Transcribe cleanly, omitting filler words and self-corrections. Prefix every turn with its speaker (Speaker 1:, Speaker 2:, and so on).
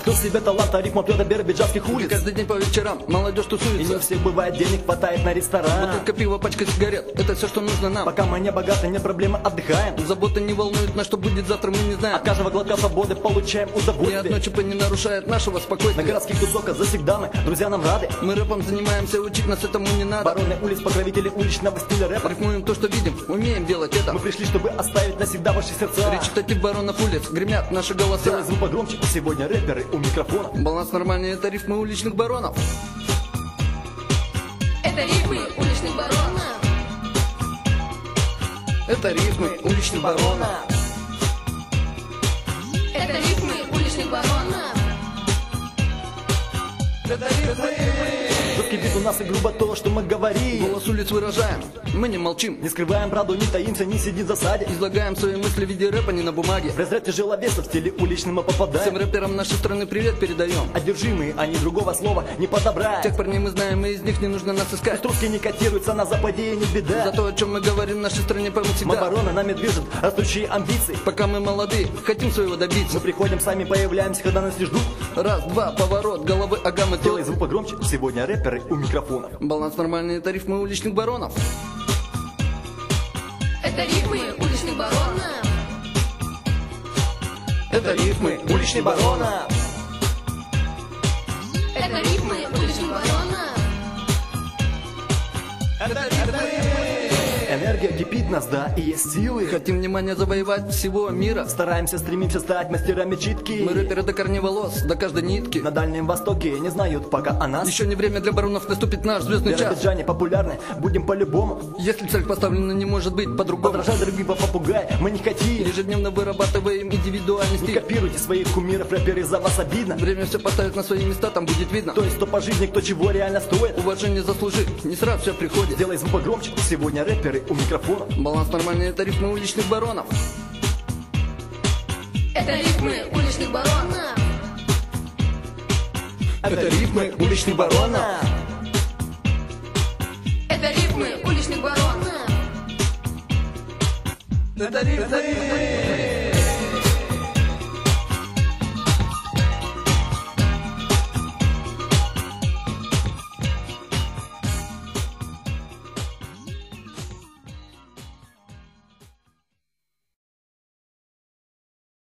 Speaker 1: Кто в себе таланта, рифма пьет биробиджанских улиц.
Speaker 2: Каждый день по вечерам молодежь тусуется.
Speaker 1: И не у всех бывает денег, хватает на ресторан.
Speaker 2: Бутылка пива, пачка сигарет, это все, что нужно нам.
Speaker 1: Пока мы не богаты, нет проблемы, отдыхаем.
Speaker 2: Забота не волнует нас, что будет завтра, мы не знаем.
Speaker 1: От каждого глотка свободы получаем
Speaker 2: Ни
Speaker 1: удовольствие.
Speaker 2: одно ЧП не нарушает нашего
Speaker 1: На
Speaker 2: спокойствия.
Speaker 1: городских тусовках завсегда мы, друзья нам рады.
Speaker 2: Мы рэпом занимаемся, учить нас этому не надо.
Speaker 1: Бароны улиц, покровители уличного стиля рэпа.
Speaker 2: Рифмуем то, что видим, умеем делать это.
Speaker 1: Мы пришли, чтобы оставить навсегда ваши сердца.
Speaker 2: Речитатив баронов улиц, гремят наши голоса.
Speaker 1: Делай звук погромче, сегодня рэперы у микрофона.
Speaker 2: Баланс нормальный, это рифмы уличных баронов.
Speaker 3: Это рифмы уличных баронов.
Speaker 2: Это рифмы уличных баронов.
Speaker 3: Это рифмы уличных баронов.
Speaker 2: Это рифмы.
Speaker 1: Жесткий бит у нас и грубо то, что мы говорим.
Speaker 2: Голос улиц выражаем, мы не молчим.
Speaker 1: Не скрываем правду, не таимся, не сидим в засаде.
Speaker 2: Излагаем свои мысли в виде рэпа, не на бумаге.
Speaker 1: В разряд тяжеловесов в стиле уличным мы
Speaker 2: Всем
Speaker 1: попадаем.
Speaker 2: рэперам нашей страны привет передаем.
Speaker 1: Одержимые, они другого слова не подобрать.
Speaker 2: Тех парней мы знаем, и из них не нужно нас искать.
Speaker 1: Русские не котируются на западе, и не беда.
Speaker 2: За то, о чем мы говорим, в нашей стране поймут
Speaker 1: Мы
Speaker 2: всегда.
Speaker 1: бароны, нами движут растущие амбиции.
Speaker 2: Пока мы молоды, хотим своего добиться.
Speaker 1: Мы приходим, сами появляемся, когда нас не ждут.
Speaker 2: Раз, два, поворот, головы агамы
Speaker 1: Делай
Speaker 2: то.
Speaker 1: звук погромче, сегодня рэперы у микрофона.
Speaker 2: Баланс нормальный, это рифмы уличных баронов.
Speaker 3: Это рифмы уличных баронов.
Speaker 2: Это рифмы
Speaker 1: Уличный барона.
Speaker 3: Это рифмы уличных баронов.
Speaker 1: Энергия кипит нас, да, и есть силы.
Speaker 2: Хотим внимание завоевать всего мира.
Speaker 1: Стараемся, стремимся стать мастерами читки.
Speaker 2: Мы рэперы до корней волос, до каждой нитки.
Speaker 1: На Дальнем Востоке не знают пока о нас.
Speaker 2: Еще не время для баронов, наступит наш звездный час.
Speaker 1: Биробиджане популярны, будем по-любому.
Speaker 2: Если цель поставлена, не может быть по-другому.
Speaker 1: Подражать другим попугай мы не хотим.
Speaker 2: Ежедневно вырабатываем индивидуальный
Speaker 1: Не
Speaker 2: стиль.
Speaker 1: копируйте своих кумиров, рэперы, за вас обидно.
Speaker 2: Время все поставит на свои места, там будет видно.
Speaker 1: То есть кто по жизни, кто чего реально стоит.
Speaker 2: Уважение заслужи, не сразу все приходит.
Speaker 1: Сделай звук погромче, сегодня рэперы у микрофона.
Speaker 2: Баланс нормальный, это рифмы уличных баронов.
Speaker 3: Это рифмы уличных баронов.
Speaker 1: Это рифмы уличных баронов.
Speaker 3: Это рифмы уличных баронов.
Speaker 2: Это рифмы.